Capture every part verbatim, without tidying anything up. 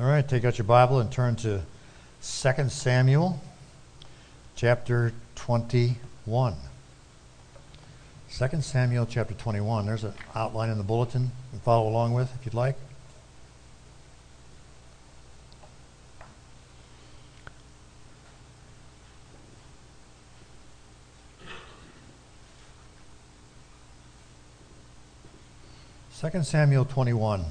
All right, take out your Bible and turn to Second Samuel chapter twenty-one. Second Samuel chapter twenty-one. There's an outline in the bulletin you can follow along with if you'd like. Second Samuel twenty-one.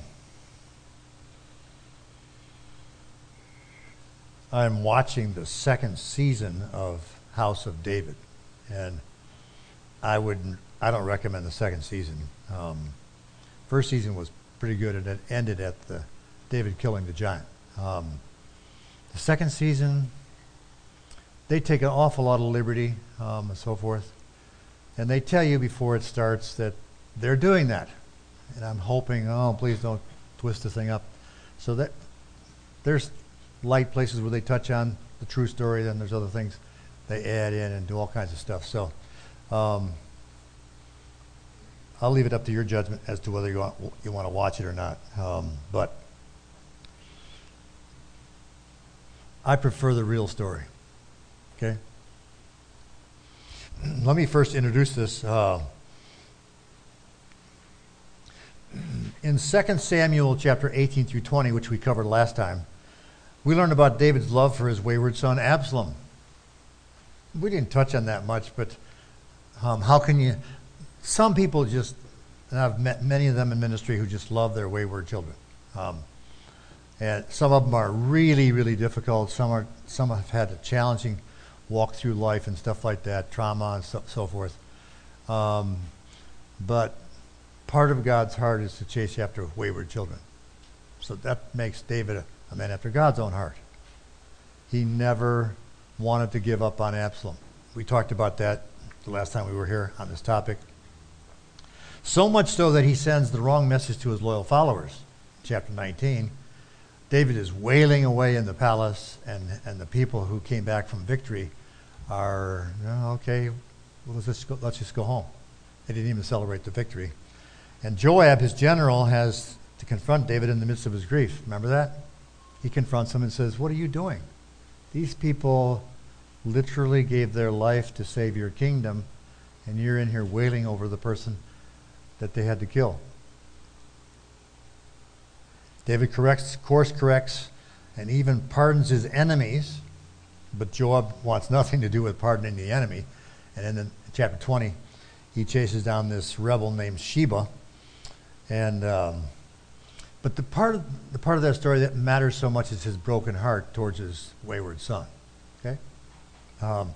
I'm watching the second season of House of David, and I would I don't recommend the second season. Um, first season was pretty good, and it ended at the David killing the giant. Um, the second season, they take an awful lot of liberty um, and so forth, and they tell you before it starts that they're doing that, and I'm hoping, oh, please don't twist the thing up, so that there's light places where they touch on the true story, then there's other things they add in and do all kinds of stuff. So um, I'll leave it up to your judgment as to whether you want, you want to watch it or not. Um, but I prefer the real story. Okay? Let me first introduce this. Uh, in Second Samuel chapter eighteen through twenty, which we covered last time, we learned about David's love for his wayward son, Absalom. We didn't touch on that much, but um, how can you... Some people just, and I've met many of them in ministry who just love their wayward children. Um, and some of them are really, really difficult. Some are. Some have had a challenging walk through life and stuff like that, trauma and so, so forth. Um, but part of God's heart is to chase after wayward children. So that makes David a a man after God's own heart. He never wanted to give up on Absalom. We talked about that the last time we were here on this topic. So much so that he sends the wrong message to his loyal followers. Chapter nineteen, David is wailing away in the palace, and, and the people who came back from victory are, oh, okay, well, let's just, go, let's just go home. They didn't even celebrate the victory. And Joab, his general, has to confront David in the midst of his grief. Remember that? He confronts him and says, what are you doing? These people literally gave their life to save your kingdom, and you're in here wailing over the person that they had to kill. David corrects, course corrects, and even pardons his enemies, but Joab wants nothing to do with pardoning the enemy. And then in chapter twenty, he chases down this rebel named Sheba, and... Um, But the part of the part of that story that matters so much is his broken heart towards his wayward son. Okay, um,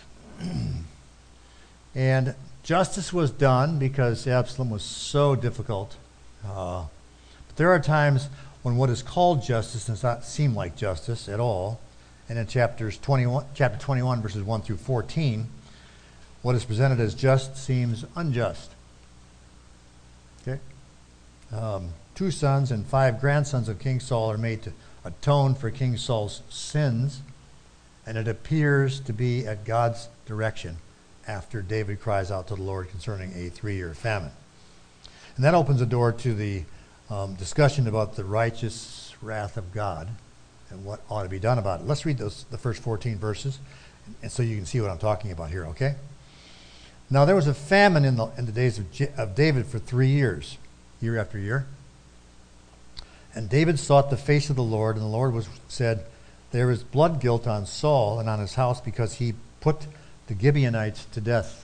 and justice was done because Absalom was so difficult. Uh, but there are times when what is called justice does not seem like justice at all. And in chapters twenty-one, chapter twenty-one, verses one through fourteen, what is presented as just seems unjust. Okay. Um, Two sons and five grandsons of King Saul are made to atone for King Saul's sins, and it appears to be at God's direction after David cries out to the Lord concerning a three-year famine. And that opens the door to the um, discussion about the righteous wrath of God and what ought to be done about it. Let's read those, the first fourteen verses, and so you can see what I'm talking about here, okay? Now there was a famine in the, in the days of, J- of David for three years, year after year. And David sought the face of the Lord, and the Lord was said, there is blood guilt on Saul and on his house because he put the Gibeonites to death.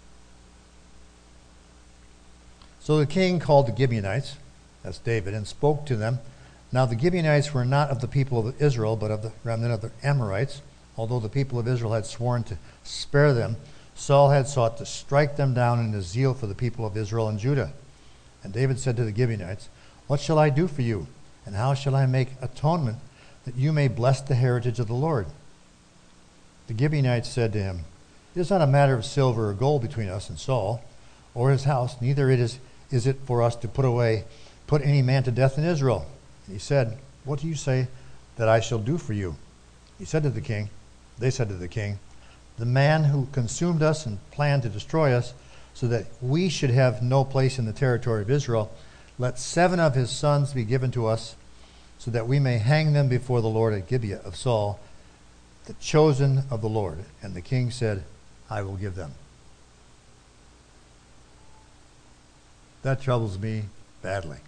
So the king called the Gibeonites, that's David, and spoke to them. Now the Gibeonites were not of the people of Israel, but of the remnant of the Amorites. Although the people of Israel had sworn to spare them, Saul had sought to strike them down in his zeal for the people of Israel and Judah. And David said to the Gibeonites, what shall I do for you, and how shall I make atonement that you may bless the heritage of the Lord? The Gibeonites said to him, it is not a matter of silver or gold between us and Saul, or his house, neither it is, is it for us to put away, put any man to death in Israel. And he said, what do you say that I shall do for you? He said to the king, they said to the king, the man who consumed us and planned to destroy us, so that we should have no place in the territory of Israel, let seven of his sons be given to us, so that we may hang them before the Lord at Gibeah of Saul, the chosen of the Lord. And the king said, I will give them. That troubles me badly.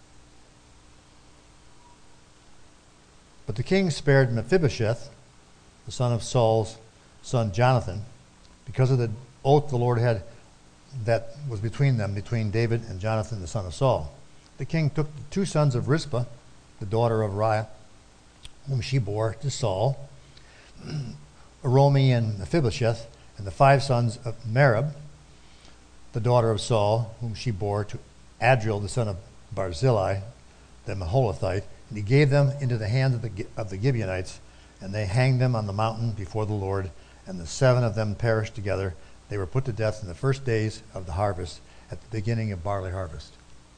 But the king spared Mephibosheth, the son of Saul's son Jonathan, because of the oath the Lord had that was between them, between David and Jonathan, the son of Saul. The king took the two sons of Rizpah, the daughter of Riah, whom she bore to Saul, Aromi and Mephibosheth, and the five sons of Merab, the daughter of Saul, whom she bore to Adriel, the son of Barzillai, the Maholathite, and he gave them into the hands of the, of the Gibeonites, and they hanged them on the mountain before the Lord, and the seven of them perished together. They were put to death in the first days of the harvest, at the beginning of barley harvest.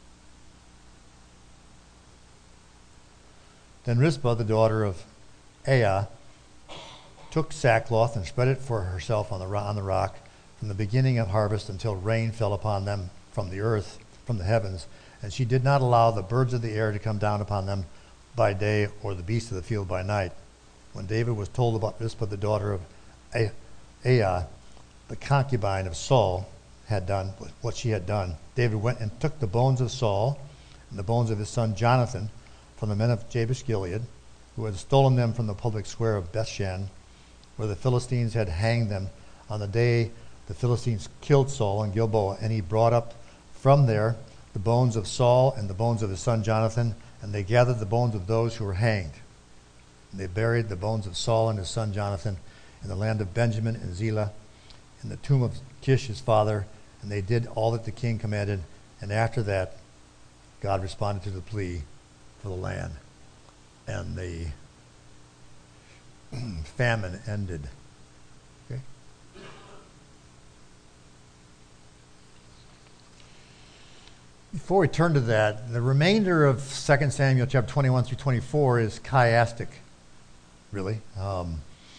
Then Rizpah, the daughter of Aiah, took sackcloth and spread it for herself on the, on the rock from the beginning of harvest until rain fell upon them from the earth, from the heavens. And she did not allow the birds of the air to come down upon them by day, or the beasts of the field by night. When David was told about Rizpah, the daughter of Aiah, the concubine of Saul, had done what she had done, David went and took the bones of Saul and the bones of his son Jonathan from the men of Jabesh Gilead, who had stolen them from the public square of Bethshan, where the Philistines had hanged them on the day the Philistines killed Saul in Gilboa. And he brought up from there the bones of Saul and the bones of his son Jonathan, and they gathered the bones of those who were hanged. And they buried the bones of Saul and his son Jonathan in the land of Benjamin and Zelah, in the tomb of Kish his father, and they did all that the king commanded. And after that, God responded to the plea for the land, and the famine ended. Okay. Before we turn to that, the remainder of Second Samuel chapter twenty-one through twenty-four is chiastic, really. Um,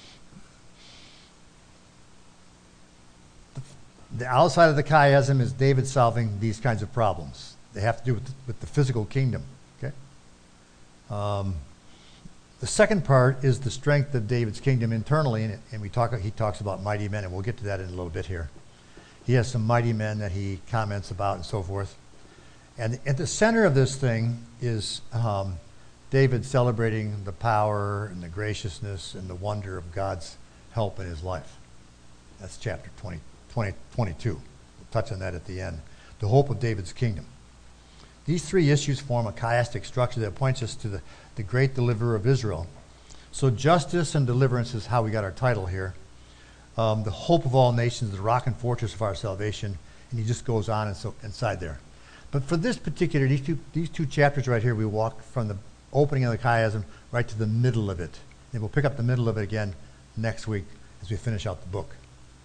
the, the outside of the chiasm is David solving these kinds of problems. They have to do with the, with the physical kingdom. Okay. Um, the second part is the strength of David's kingdom internally, and, and we talk. He talks about mighty men, and we'll get to that in a little bit here. He has some mighty men that he comments about and so forth. And at the center of this thing is um, David celebrating the power and the graciousness and the wonder of God's help in his life. That's chapter twenty, twenty, twenty-two. We'll touch on that at the end. The hope of David's kingdom. These three issues form a chiastic structure that points us to the, the great deliverer of Israel. So justice and deliverance is how we got our title here. Um, the hope of all nations, the rock and fortress of our salvation. And he just goes on and so inside there. But for this particular, these two, these two chapters right here, we walk from the opening of the chiasm right to the middle of it. And we'll pick up the middle of it again next week as we finish out the book.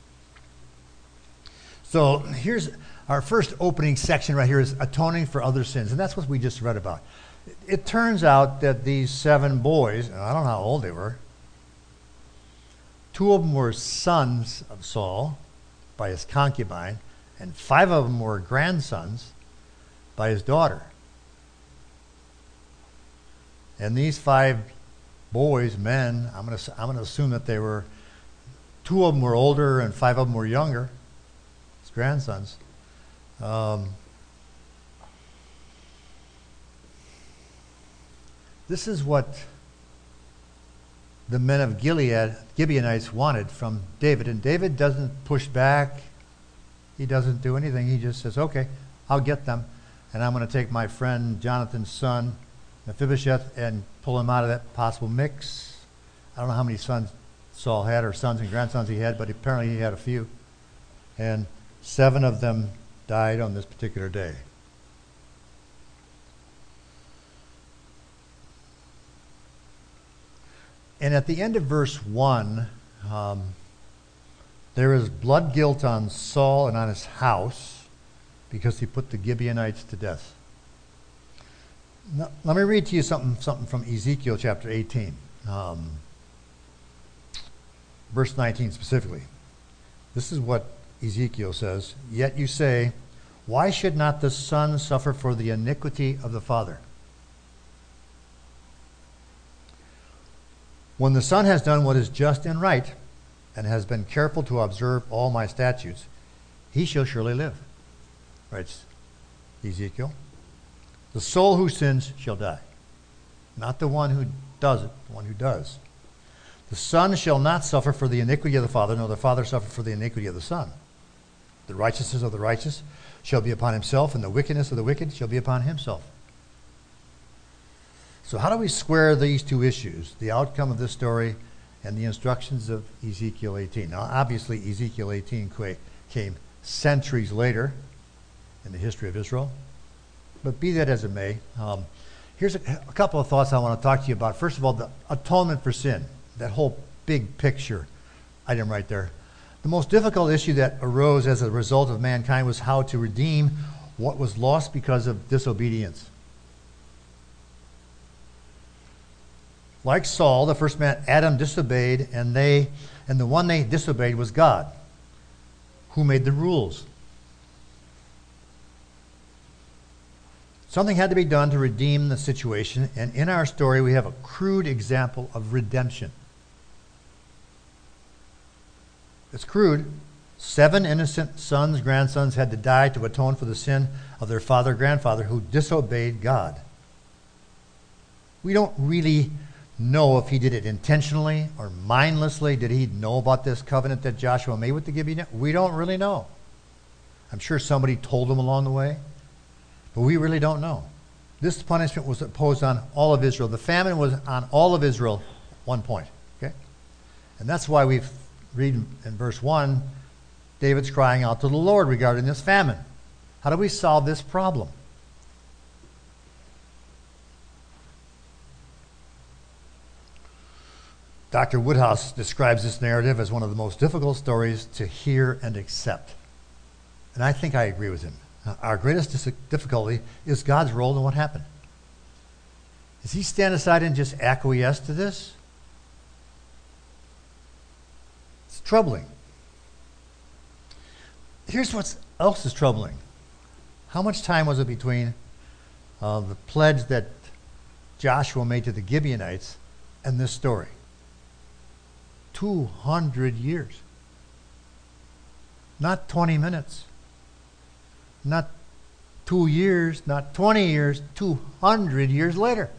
So here's our first opening section right here, is atoning for other sins. And that's what we just read about. It, it turns out that these seven boys, and I don't know how old they were, two of them were sons of Saul by his concubine, and five of them were grandsons by his daughter. And these five boys, men, I'm going to I'm going to assume that they were, two of them were older and five of them were younger, his grandsons. Um, this is what the men of Gilead, Gibeonites, wanted from David. And David doesn't push back. He doesn't do anything. He just says, okay, I'll get them. And I'm going to take my friend Jonathan's son, Mephibosheth, and pull him out of that possible mix. I don't know how many sons Saul had, or sons and grandsons he had, but apparently he had a few. And seven of them died on this particular day. And at the end of verse one, um, there is blood guilt on Saul and on his house because he put the Gibeonites to death. Now, let me read to you something, something from Ezekiel chapter eighteen, um, verse nineteen specifically. This is what Ezekiel says, "Yet you say, why should not the son suffer for the iniquity of the father? When the son has done what is just and right, and has been careful to observe all my statutes, he shall surely live, writes Ezekiel. The soul who sins shall die, not the one who does it, the one who does. The son shall not suffer for the iniquity of the father, nor the father suffer for the iniquity of the son. The righteousness of the righteous shall be upon himself, and the wickedness of the wicked shall be upon himself. So how do we square these two issues, the outcome of this story and the instructions of Ezekiel eighteen? Now, obviously, Ezekiel eighteen came centuries later in the history of Israel, but be that as it may, um, here's a, a couple of thoughts I want to talk to you about. First of all, the atonement for sin, that whole big picture item right there. The most difficult issue that arose as a result of mankind was how to redeem what was lost because of disobedience. Like Saul, the first man, Adam disobeyed, and they, and the one they disobeyed was God, who made the rules. Something had to be done to redeem the situation, and in our story we have a crude example of redemption. It's crude. Seven innocent sons, grandsons had to die to atone for the sin of their father, grandfather, who disobeyed God. We don't really know if he did it intentionally or mindlessly. Did he know about this covenant that Joshua made with the Gibeonites? We don't really know. I'm sure somebody told him along the way, but we really don't know. This punishment was imposed on all of Israel. The famine was on all of Israel at one point. Okay? And that's why we read in verse one, David's crying out to the Lord regarding this famine. How do we solve this problem? Doctor Woodhouse describes this narrative as one of the most difficult stories to hear and accept. And I think I agree with him. Our greatest dis- difficulty is God's role in what happened. Does he stand aside and just acquiesce to this? It's troubling. Here's what else is troubling. How much time was it between uh, the pledge that Joshua made to the Gibeonites and this story? two hundred years. Not twenty minutes. Not two years, not twenty years, two hundred years later.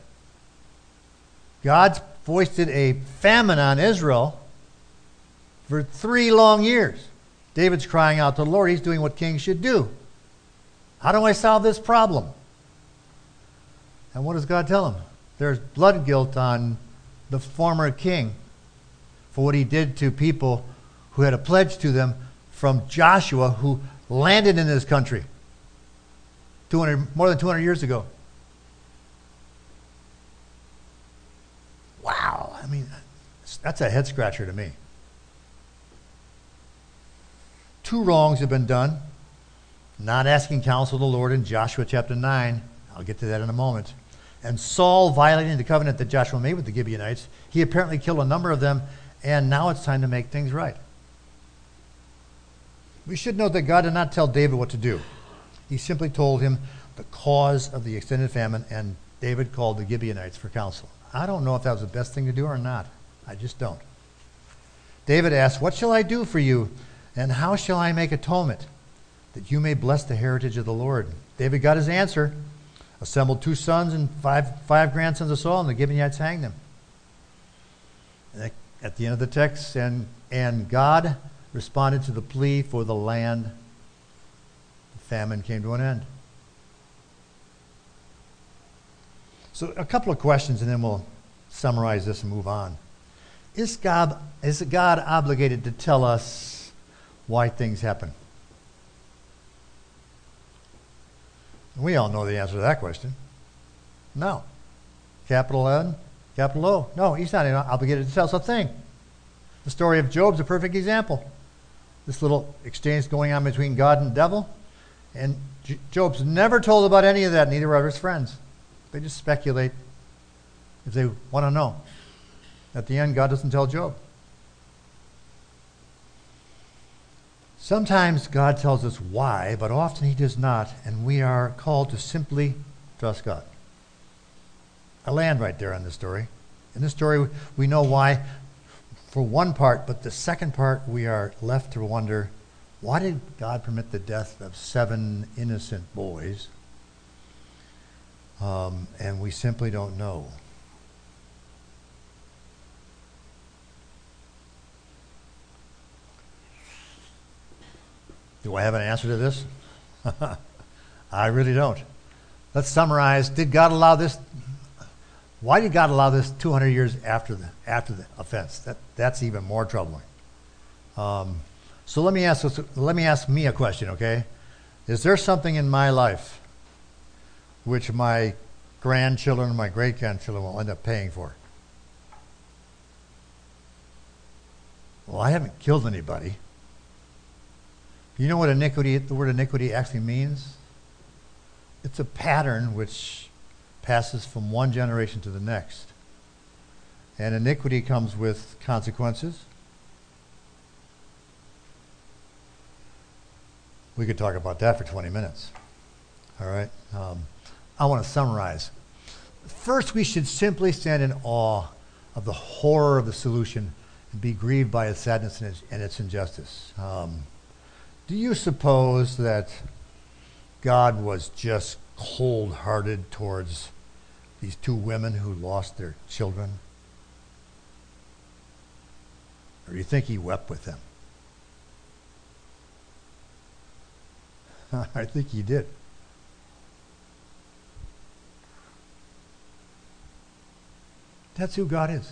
God's foisted a famine on Israel for three long years. David's crying out to the Lord. He's doing what kings should do. How do I solve this problem? And what does God tell him? There's blood guilt on the former king for what he did to people who had a pledge to them from Joshua, who landed in this country two hundred, more than two hundred years ago. Wow. I mean, that's a head scratcher to me. Two wrongs have been done. Not asking counsel of the Lord in Joshua chapter nine. I'll get to that in a moment. And Saul violating the covenant that Joshua made with the Gibeonites. He apparently killed a number of them, and now it's time to make things right. We should note that God did not tell David what to do. He simply told him the cause of the extended famine, and David called the Gibeonites for counsel. I don't know if that was the best thing to do or not. I just don't. David asked, "What shall I do for you, and how shall I make atonement, that you may bless the heritage of the Lord?" David got his answer, assembled two sons and five, five grandsons of Saul, and the Gibeonites hanged them. And at the end of the text, and, and God responded to the plea for the land. The famine came to an end. So a couple of questions, and then we'll summarize this and move on. Is God, is God obligated to tell us why things happen? We all know the answer to that question. No. Capital N, capital O. No, he's not obligated to tell us a thing. The story of Job's a perfect example. This little exchange going on between God and the devil. And Job's never told about any of that, neither are his friends. They just speculate if they want to know. At the end, God doesn't tell Job. Sometimes God tells us why, but often he does not, and we are called to simply trust God. I land right there on this story. In this story, we know why for one part, but the second part, we are left to wonder, why did God permit the death of seven innocent boys? Um, and we simply don't know. Do I have an answer to this? I really don't. Let's summarize. Did God allow this? Why did God allow this two hundred years after the after the offense? That that's even more troubling. Um, so let me ask let me ask me a question, okay? Is there something in my life which my grandchildren, my great grandchildren will end up paying for? Well, I haven't killed anybody. You know what iniquity, the word iniquity actually means? It's a pattern which passes from one generation to the next. And iniquity comes with consequences. We could talk about that for twenty minutes. All right. Um, I want to summarize. First, we should simply stand in awe of the horror of the solution and be grieved by its sadness and its, and its injustice. Um, do you suppose that God was just cold-hearted towards these two women who lost their children? Or do you think he wept with them? I think he did. That's who God is.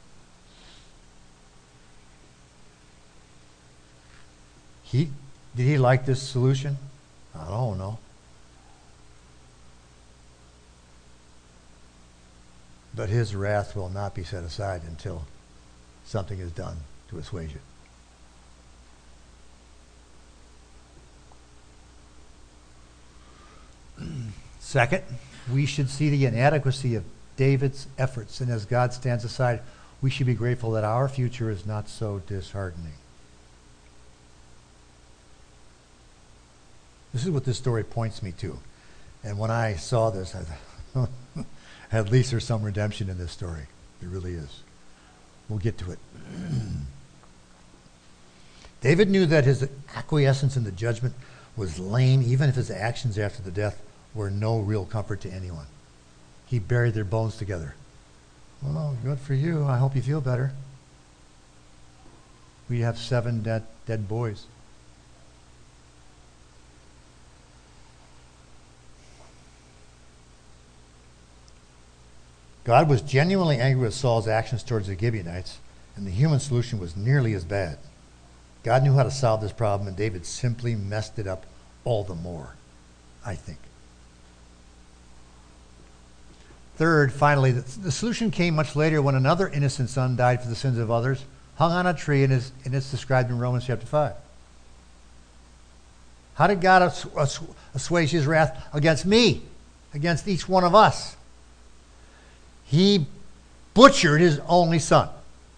He, did he like this solution? I don't know. But his wrath will not be set aside until something is done to assuage it. Second, we should see the inadequacy of David's efforts, and as God stands aside, we should be grateful that our future is not so disheartening. This is what this story points me to. And when I saw this, I thought, at least there's some redemption in this story. There really is. We'll get to it. David knew that his acquiescence in the judgment was lame, even if his actions after the death were no real comfort to anyone. He buried their bones together. Well, good for you. I hope you feel better. We have seven dead, dead boys. God was genuinely angry with Saul's actions towards the Gibeonites, and the human solution was nearly as bad. God knew how to solve this problem, and David simply messed it up all the more, I think. Third, finally, the, the solution came much later when another innocent son died for the sins of others, hung on a tree, and, is, and it's described in Romans chapter five. How did God assuage his wrath against me, against each one of us? He butchered his only son.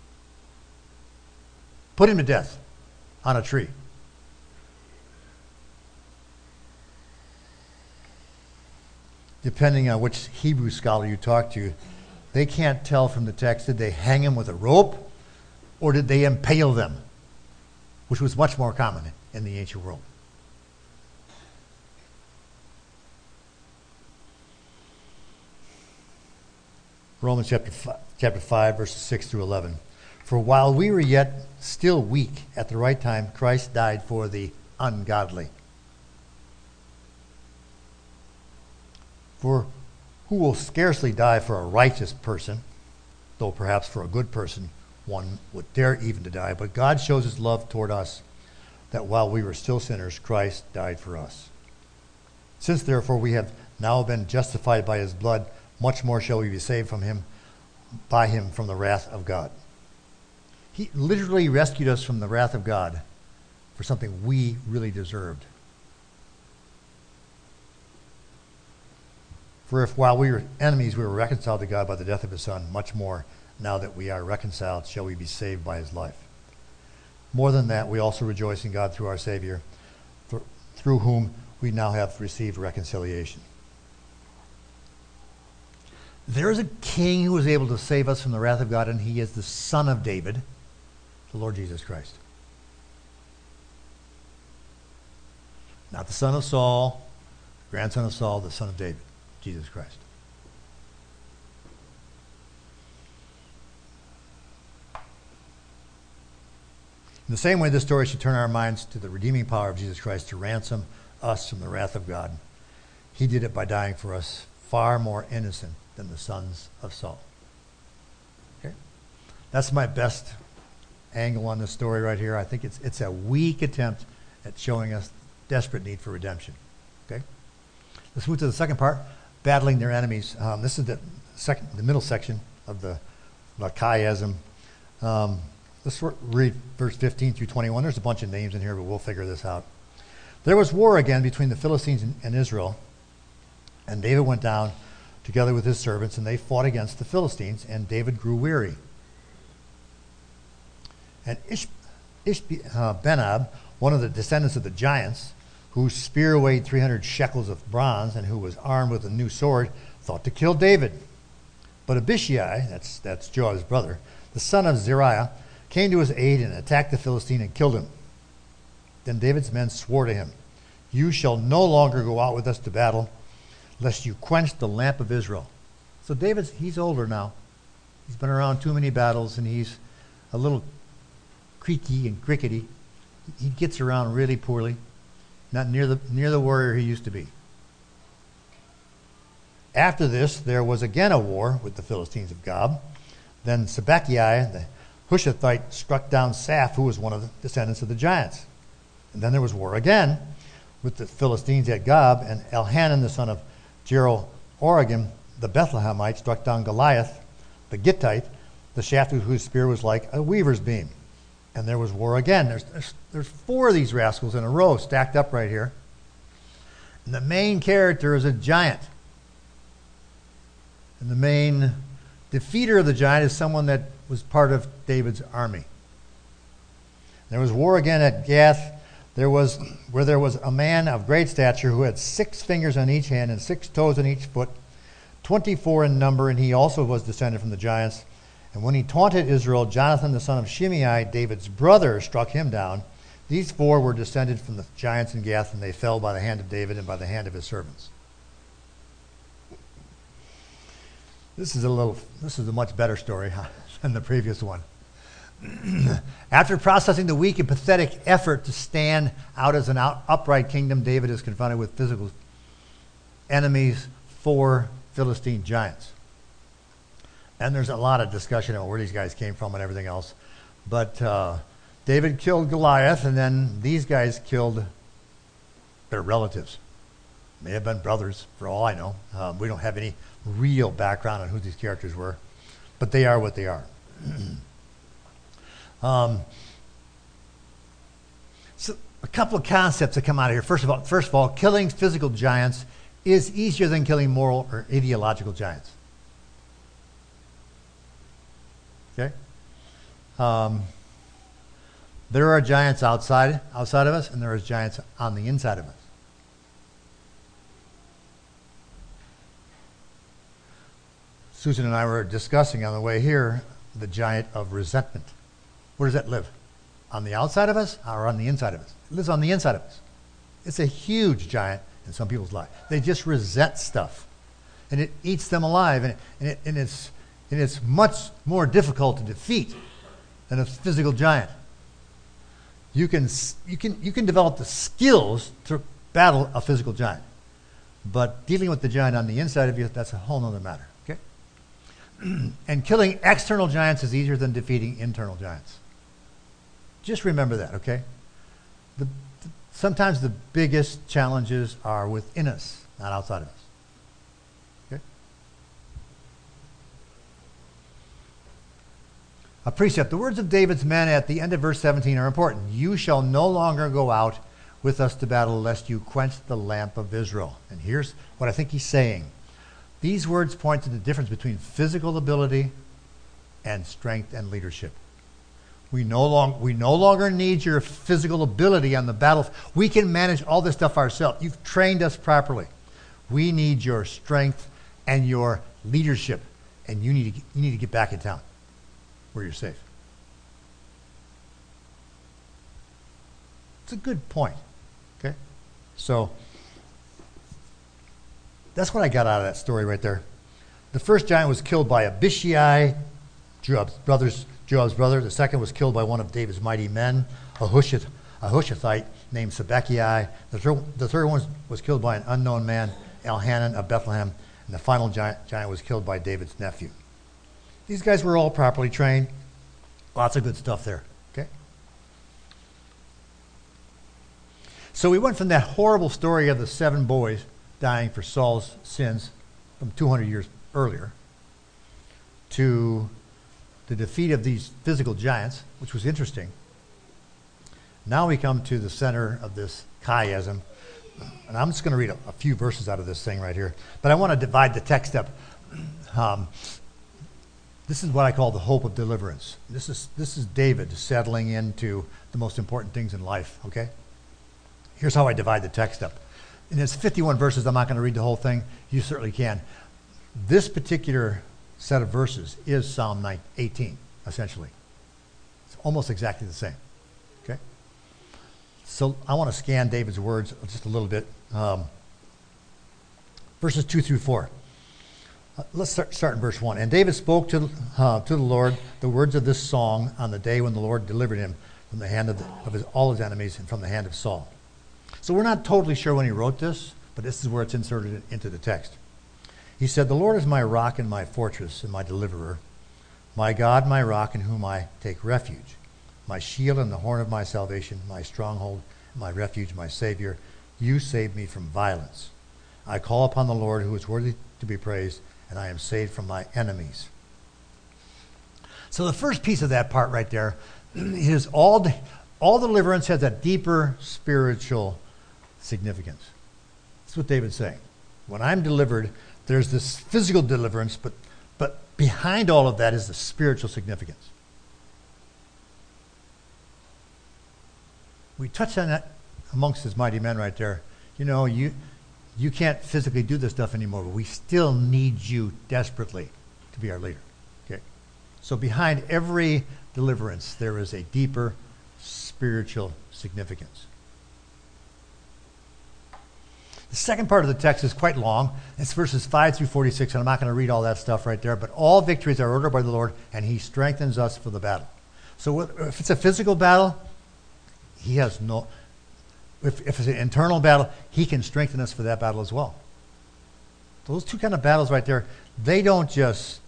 Put him to death on a tree. Depending on which Hebrew scholar you talk to, they can't tell from the text, did they hang him with a rope or did they impale them, which was much more common in the ancient world. Romans chapter five, chapter five, verses six through eleven. For while we were yet still weak, at the right time, Christ died for the ungodly. For who will scarcely die for a righteous person, though perhaps for a good person one would dare even to die. But God shows his love toward us, that while we were still sinners, Christ died for us. Since therefore we have now been justified by his blood, much more shall we be saved from him, by him from the wrath of God. He literally rescued us from the wrath of God for something we really deserved. For if while we were enemies, we were reconciled to God by the death of his Son, much more, now that we are reconciled, shall we be saved by his life. More than that, we also rejoice in God through our Savior, for, through whom we now have received reconciliation. There is a king who is able to save us from the wrath of God, and he is the Son of David, the Lord Jesus Christ. Not the son of Saul, grandson of Saul, the son of David, Jesus Christ. In the same way, this story should turn our minds to the redeeming power of Jesus Christ to ransom us from the wrath of God. He did it by dying for us, far more innocent than the sons of Saul. Okay? That's my best angle on this story right here. I think it's it's a weak attempt at showing us desperate need for redemption. Okay? Let's move to the second part, battling their enemies. Um, this is the second, the middle section of the, the chiasm. Um, let's read verse fifteen through twenty-one. There's a bunch of names in here, but we'll figure this out. There was war again between the Philistines and, and Israel, and David went down together with his servants, and they fought against the Philistines, and David grew weary. And Ish, Ishbi, uh, Benab, one of the descendants of the giants, whose spear weighed three hundred shekels of bronze, and who was armed with a new sword, thought to kill David. But Abishai, that's, that's Joab's brother, the son of Zeruiah, came to his aid and attacked the Philistine and killed him. Then David's men swore to him, "You shall no longer go out with us to battle, lest you quench the lamp of Israel." So David's, he's older now. He's been around too many battles, and he's a little creaky and crickety. He gets around really poorly, not near the near the warrior he used to be. After this, there was again a war with the Philistines of Gob. Then Sibbecai, the Hushathite, struck down Saph, who was one of the descendants of the giants. And then there was war again with the Philistines at Gob, and Elhanan, the son of Jeroboam, the Bethlehemite, struck down Goliath, the Gittite, the shaft of whose spear was like a weaver's beam. And there was war again. There's, there's, there's four of these rascals in a row stacked up right here. And the main character is a giant. And the main defeater of the giant is someone that was part of David's army. There was war again at Gath. There was where there was a man of great stature who had six fingers on each hand and six toes on each foot, twenty-four in number, and he also was descended from the giants. And when he taunted Israel, Jonathan, the son of Shimei, David's brother, struck him down. These four were descended from the giants in Gath, and they fell by the hand of David and by the hand of his servants. This is a little. This is a much better story than the previous one. After processing the weak and pathetic effort to stand out as an out, upright kingdom, David is confronted with physical enemies, four Philistine giants. And there's a lot of discussion about where these guys came from and everything else. But uh, David killed Goliath, and then these guys killed their relatives. May have been brothers, for all I know. Um, we don't have any real background on who these characters were, but they are what they are. um, so a couple of concepts that come out of here. First of all, first of all, killing physical giants is easier than killing moral or ideological giants. Okay? Um, there are giants outside outside of us, and there are giants on the inside of us. Susan and I were discussing on the way here the giant of resentment. Where does that live? On the outside of us or on the inside of us? It lives on the inside of us. It's a huge giant in some people's life. They just resent stuff, and it eats them alive, and, it, and, it, and, it's, and it's much more difficult to defeat than a physical giant. You can, you can, you can develop the skills to battle a physical giant, but dealing with the giant on the inside of you, that's a whole other matter. Okay? And killing external giants is easier than defeating internal giants. Just remember that, okay? The, the, sometimes the biggest challenges are within us, not outside of us. Okay? A precept. The words of David's men at the end of verse seventeen are important. You shall no longer go out with us to battle, lest you quench the lamp of Israel. And here's what I think he's saying. These words point to the difference between physical ability and strength and leadership. We no, long, we no longer need your physical ability on the battlefield. We can manage all this stuff ourselves. You've trained us properly. We need your strength and your leadership, and you need to, you need to get back in town where you're safe. It's a good point. Okay? So that's what I got out of that story right there. The first giant was killed by Abishai, Joab's brothers, Joab's brother. The second was killed by one of David's mighty men, a Hushath, a Hushathite named Sibbecai. The, thir- the third one was killed by an unknown man, Elhanan of Bethlehem. And the final giant, giant was killed by David's nephew. These guys were all properly trained. Lots of good stuff there. Okay. So we went from that horrible story of the seven boys dying for Saul's sins from two hundred years earlier to the defeat of these physical giants, which was interesting. Now we come to the center of this chiasm, and I'm just going to read a, a few verses out of this thing right here, but I want to divide the text up. Um, this is what I call the hope of deliverance. This is this is David settling into the most important things in life, okay? Here's how I divide the text up. And it's fifty-one verses. I'm not going to read the whole thing. You certainly can. This particular set of verses is Psalm eighteen, essentially. It's almost exactly the same. Okay? So I want to scan David's words just a little bit. Um, verses two through four. Uh, let's start, start in verse one. And David spoke to, uh, to the Lord the words of this song on the day when the Lord delivered him from the hand of, the, of his, all his enemies and from the hand of Saul. So we're not totally sure when he wrote this, but this is where it's inserted into the text. He said, "The Lord is my rock and my fortress and my deliverer, my God, my rock in whom I take refuge, my shield and the horn of my salvation, my stronghold, my refuge, my Savior. You save me from violence. I call upon the Lord who is worthy to be praised, and I am saved from my enemies." So the first piece of that part right there is all, all deliverance has a deeper spiritual significance. That's what David's saying. When I'm delivered, there's this physical deliverance, but but behind all of that is the spiritual significance. We touched on that amongst his mighty men right there. You know, you you can't physically do this stuff anymore, but we still need you desperately to be our leader. Okay? So behind every deliverance, there is a deeper spiritual significance. The second part of the text is quite long. It's verses five through forty-six, and I'm not going to read all that stuff right there, but all victories are ordered by the Lord, and he strengthens us for the battle. So if it's a physical battle, he has no... If, if it's an internal battle, he can strengthen us for that battle as well. Those two kind of battles right there, they don't just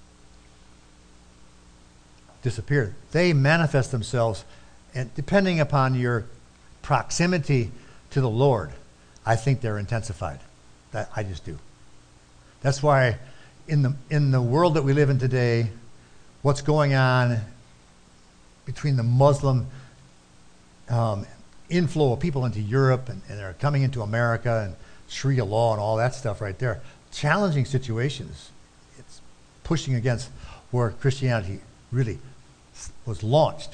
disappear. They manifest themselves, and depending upon your proximity to the Lord, I think they're intensified. That I just do. That's why in the in the world that we live in today, what's going on between the Muslim um, inflow of people into Europe and, and they're coming into America and Sharia law and all that stuff right there, challenging situations. It's pushing against where Christianity really was launched.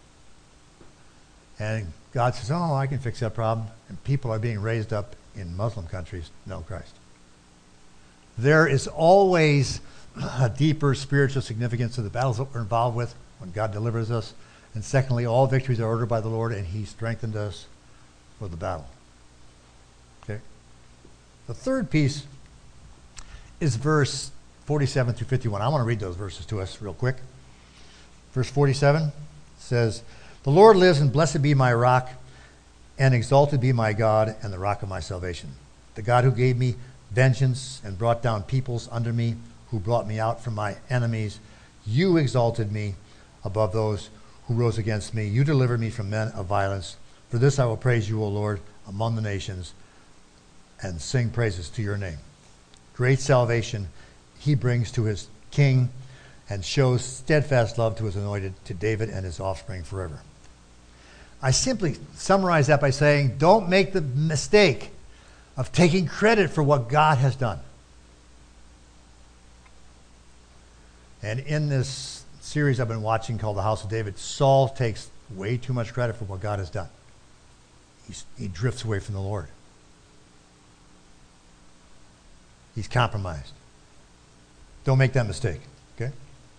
And God says, oh, I can fix that problem. And people are being raised up in Muslim countries to know Christ. There is always a deeper spiritual significance to the battles that we're involved with when God delivers us. And secondly, all victories are ordered by the Lord, and he strengthened us for the battle. Okay? The third piece is verse forty-seven through fifty-one. I want to read those verses to us real quick. Verse forty-seven says, "The Lord lives, and blessed be my rock, and exalted be my God, and the rock of my salvation. The God who gave me vengeance and brought down peoples under me, who brought me out from my enemies. You exalted me above those who rose against me. You delivered me from men of violence. For this I will praise you, O Lord, among the nations, and sing praises to your name. Great salvation he brings to his king, and shows steadfast love to his anointed, to David and his offspring forever." I simply summarize that by saying, don't make the mistake of taking credit for what God has done. And in this series I've been watching called The House of David, Saul takes way too much credit for what God has done. He's, he drifts away from the Lord. He's compromised. Don't make that mistake, okay?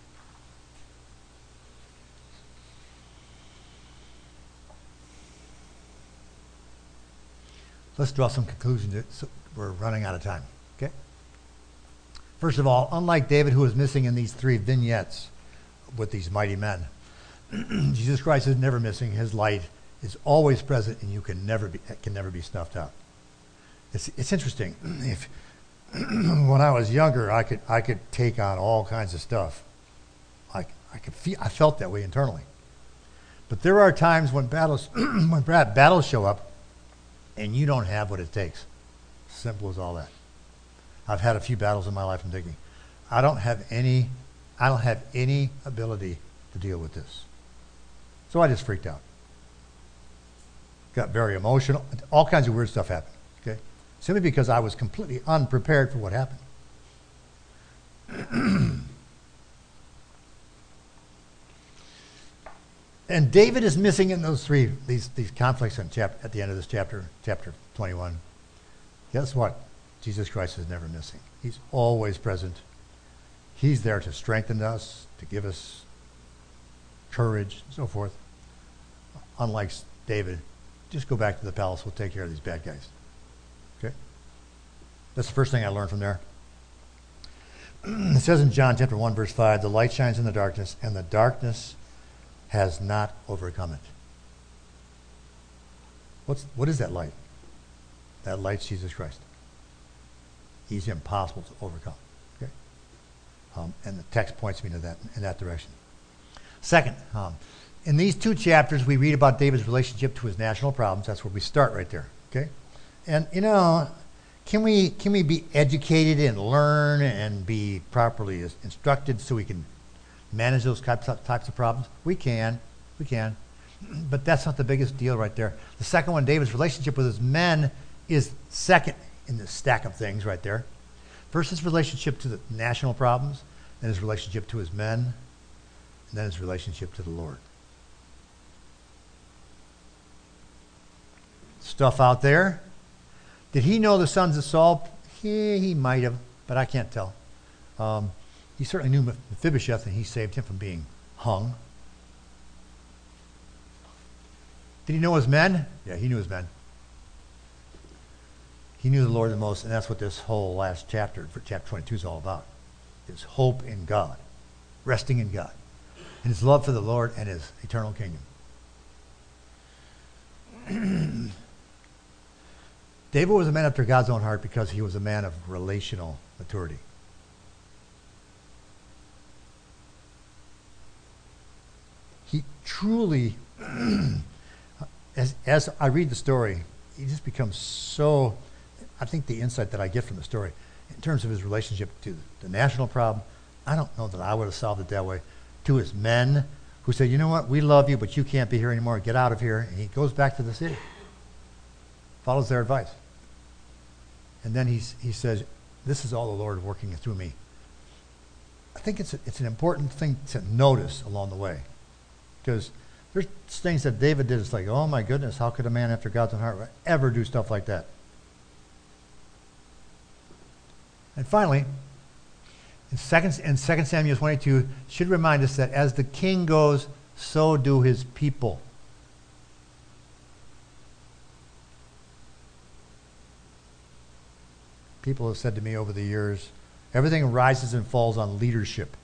Let's draw some conclusions. So we're running out of time, okay? First of all, unlike David, who was missing in these three vignettes with these mighty men, Jesus Christ is never missing. His light is always present, and you can never be can never be snuffed out. It's it's interesting. If when I was younger, I could I could take on all kinds of stuff. I I could feel I felt that way internally. But there are times when battles when battles show up, and you don't have what it takes. Simple as all that. I've had a few battles in my life. I'm thinking, I don't have any, I don't have any ability to deal with this. So I just freaked out. Got very emotional. All kinds of weird stuff happened. Okay, simply because I was completely unprepared for what happened. And David is missing in those three these these conflicts in chap, at the end of this chapter, chapter twenty-one. Guess what? Jesus Christ is never missing. He's always present. He's there to strengthen us, to give us courage, and so forth. Unlike David, just go back to the palace. We'll take care of these bad guys. Okay? That's the first thing I learned from there. It says in John chapter one, verse five, the light shines in the darkness, and the darkness has not overcome it. What's, what is that light? That light's Jesus Christ. He's impossible to overcome. Okay? Um, and the text points me to that in that direction. Second, um, in these two chapters, we read about David's relationship to his national problems. That's where we start right there. Okay? And, you know, can we can we be educated and learn and be properly instructed so we can manage those types of, types of problems? We can. We can. But that's not the biggest deal right there. The second one, David's relationship with his men, is second in the stack of things right there. First, his relationship to the national problems, then his relationship to his men, and then his relationship to the Lord. Stuff out there. Did he know the sons of Saul? Yeah, he might have, but I can't tell. Um, he certainly knew Mephibosheth, and he saved him from being hung. Did he know his men? Yeah, he knew his men. He knew the Lord the most, and that's what this whole last chapter, for chapter twenty-two, is all about. His hope in God, resting in God, and his love for the Lord and his eternal kingdom. David was a man after God's own heart because he was a man of relational maturity. He truly, as, as I read the story, he just becomes so, I think the insight that I get from the story, in terms of his relationship to the national problem, I don't know that I would have solved it that way. To his men, who said, you know what, we love you, but you can't be here anymore, get out of here. And he goes back to the city, follows their advice. And then he's, he says, this is all the Lord working through me. I think it's, a, it's an important thing to notice along the way. Because there's things that David did, it's like, oh my goodness, how could a man after God's own heart ever do stuff like that? And finally, in second, in Second Samuel twenty-two, should remind us that as the king goes, so do his people. People have said to me over the years, everything rises and falls on leadership.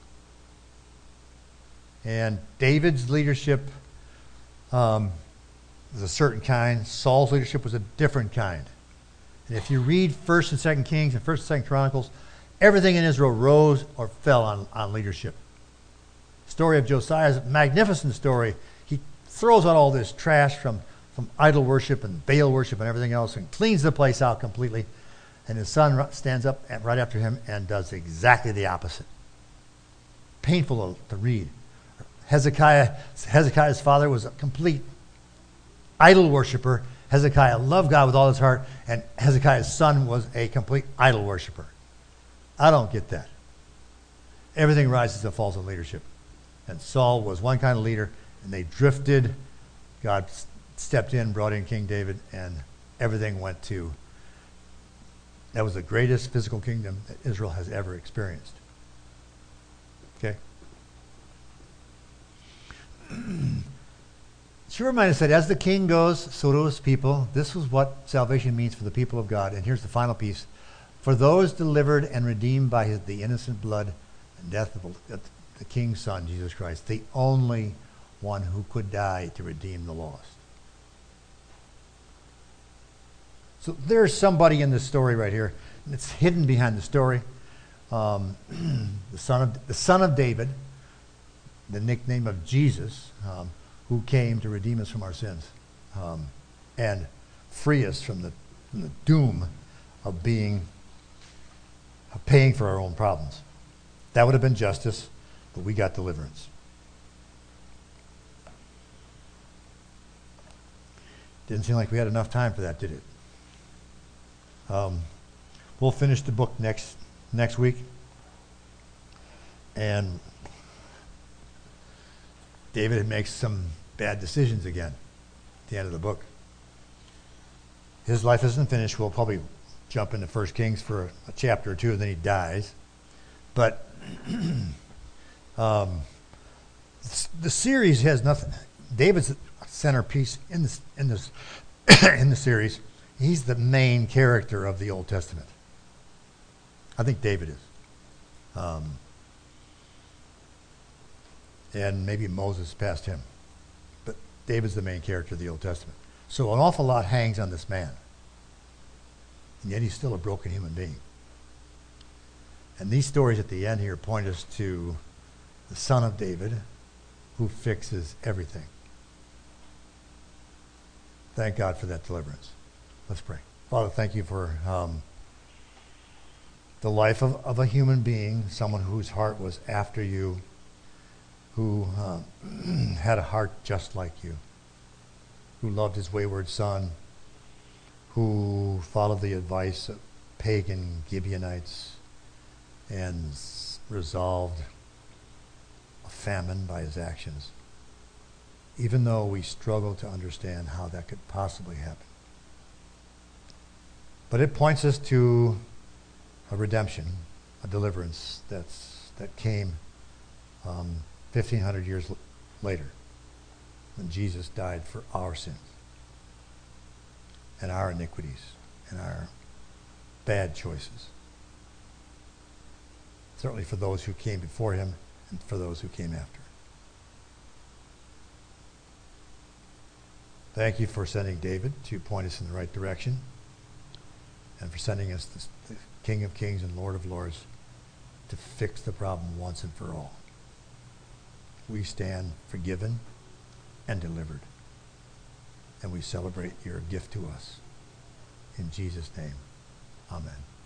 And David's leadership um, was a certain kind. Saul's leadership was a different kind. And if you read First and Second Kings and First and Second Chronicles, everything in Israel rose or fell on, on leadership. The story of Josiah is a magnificent story. He throws out all this trash from, from idol worship and Baal worship and everything else and cleans the place out completely. And his son stands up right after him and does exactly the opposite. Painful to read. Hezekiah, Hezekiah's father was a complete idol worshiper. Hezekiah loved God with all his heart, and Hezekiah's son was a complete idol worshiper. I don't get that. Everything rises and falls on leadership. And Saul was one kind of leader, and they drifted. God stepped in, brought in King David, and everything went to. That was the greatest physical kingdom that Israel has ever experienced. Okay? She reminded us that as the king goes, so do his people. This is what salvation means for the people of God. And here's the final piece. For those delivered and redeemed by his, the innocent blood and death of the, the king's son, Jesus Christ, the only one who could die to redeem the lost. So there's somebody in this story right here. And it's hidden behind the story. Um, the son of the son of David, the nickname of Jesus, um, who came to redeem us from our sins um, and free us from the, from the doom of being of paying for our own problems. That would have been justice, but we got deliverance. Didn't seem like we had enough time for that, did it? Um, we'll finish the book next next week. And David makes some bad decisions again at the end of the book. His life isn't finished. We'll probably jump into First Kings for a, a chapter or two, and then he dies. But um, the series has nothing. David's a centerpiece in this in this in the series. He's the main character of the Old Testament. I think David is. Um, and maybe Moses passed him. But David's the main character of the Old Testament. So an awful lot hangs on this man. And yet he's still a broken human being. And these stories at the end here point us to the Son of David who fixes everything. Thank God for that deliverance. Let's pray. Father, thank you for um, the life of, of a human being, someone whose heart was after you, who uh, had a heart just like you, who loved his wayward son, who followed the advice of pagan Gibeonites and resolved a famine by his actions, even though we struggle to understand how that could possibly happen. But it points us to a redemption, a deliverance that's that came um, fifteen hundred years l- later when Jesus died for our sins and our iniquities and our bad choices. Certainly for those who came before him and for those who came after. Thank you for sending David to point us in the right direction, and for sending us this, the King of Kings and Lord of Lords to fix the problem once and for all. We stand forgiven and delivered, and we celebrate your gift to us. In Jesus' name, amen.